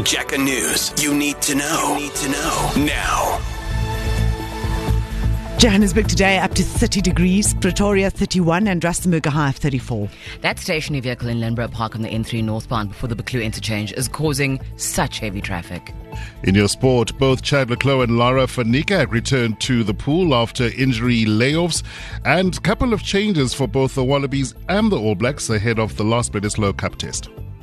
Jacka News. You need to know. Now. Johannesburg today up to 30 degrees, Pretoria 31 and Rustenburg a high of 34. That stationary vehicle in Lindborough Park on the N3 northbound before the Buccleuch interchange is causing such heavy traffic. In your sport, both Chad Leclerc and Lara van Niekerk returned to the pool after injury layoffs, and a couple of changes for both the Wallabies and the All Blacks ahead of the last Bledisloe Cup test.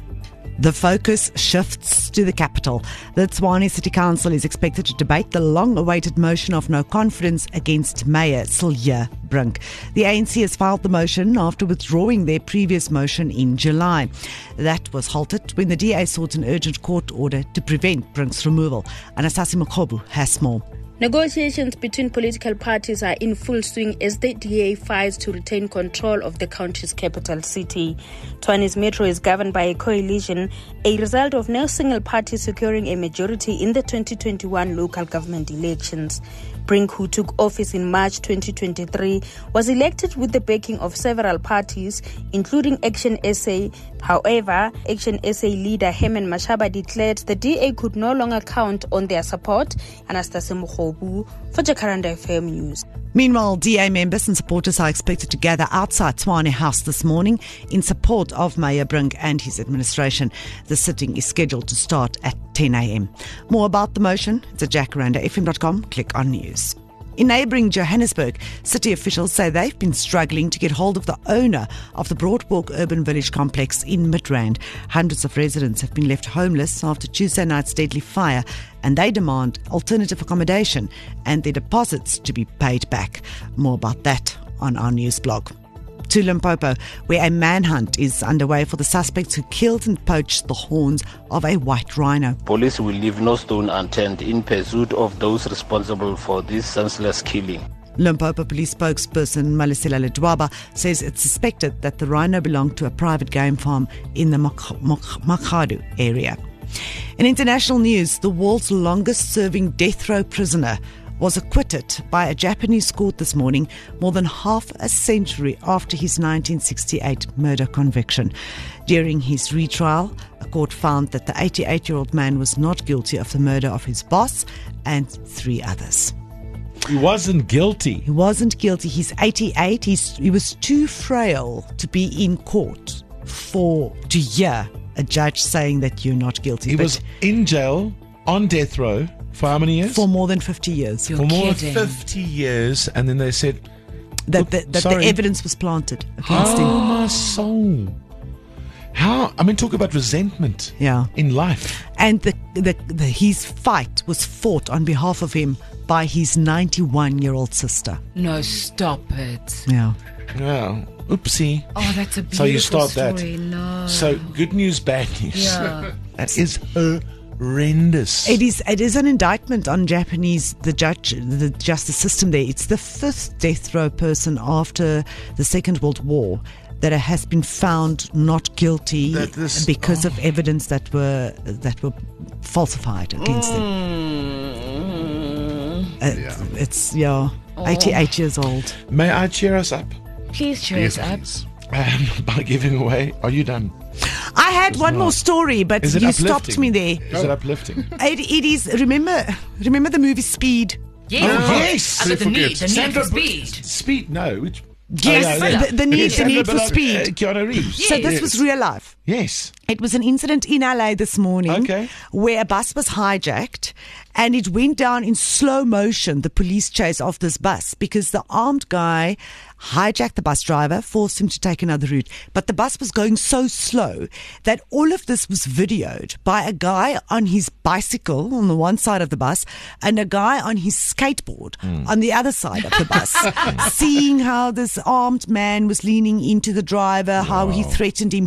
The focus shifts to the capital. The Tshwane City Council is expected to debate the long-awaited motion of no confidence against Mayor Silje Brink. The ANC has filed the motion after withdrawing their previous motion in July. That was halted when the DA sought an urgent court order to prevent Brink's removal. Anastasia Mokhobu has more. Negotiations between political parties are in full swing as the DA fights to retain control of the country's capital city. Tshwane's metro is governed by a coalition, a result of no single party securing a majority in the 2021 local government elections. Brink, who took office in March 2023, was elected with the backing of several parties, including Action SA. However, Action SA leader Herman Mashaba declared the DA could no longer count on their support. Anastasia Mokhobu for Jacaranda FM News. Meanwhile, DA members and supporters are expected to gather outside Tshwane House this morning in support of Mayor Brink and his administration. The sitting is scheduled to start at 10 a.m. More about the motion, it's at jacarandafm.com. Click on news. In neighbouring Johannesburg, city officials say they've been struggling to get hold of the owner of the Broadwalk Urban Village complex in Midrand. Hundreds of residents have been left homeless after Tuesday night's deadly fire, and they demand alternative accommodation and their deposits to be paid back. More about that on our news blog. To Limpopo, where a manhunt is underway for the suspects who killed and poached the horns of a white rhino. Police will leave no stone unturned in pursuit of those responsible for this senseless killing. Limpopo police spokesperson Malisela Ledwaba says it's suspected that the rhino belonged to a private game farm in the Makhado area. In international news, the world's longest-serving death row prisoner was acquitted by a Japanese court this morning, more than half a century after his 1968 murder conviction. During his retrial, a court found that the 88-year-old man was not guilty of the murder of his boss and 3 others. He wasn't guilty. He wasn't guilty. He's 88. He was too frail to be in court to hear a judge saying that you're not guilty. He was in jail on death row for how many years? For more than 50 years. You're for more kidding. than 50 years, and then they said that the evidence was planted against him. Oh, my soul. Talk about resentment in life. And his fight was fought on behalf of him by his 91-year-old sister. No, stop it. Yeah. Yeah. Oopsie. Oh, that's a beautiful So you start story. that. No. So good news, bad news. Yeah. That is horrendous. It is an indictment on the justice system there. It's the 5th death row person after the Second World War that has been found not guilty because of evidence that were falsified against them. It's 88 years old. May I cheer us up? Please cheer us up. By giving away. Are you done? I had one more story, but you stopped me there. Is it uplifting? It is. Remember the movie Speed? Yes. Oh, yes. The need for speed. Speed, no. Which, yes, the need for speed. Keanu Reeves. So this was real life. Yes. It was an incident in LA this morning where a bus was hijacked and it went down in slow motion, the police chase of this bus, because the armed guy hijacked the bus driver, forced him to take another route. But the bus was going so slow that all of this was videoed by a guy on his bicycle on the one side of the bus and a guy on his skateboard on the other side of the bus, seeing how this armed man was leaning into the driver, how he threatened him.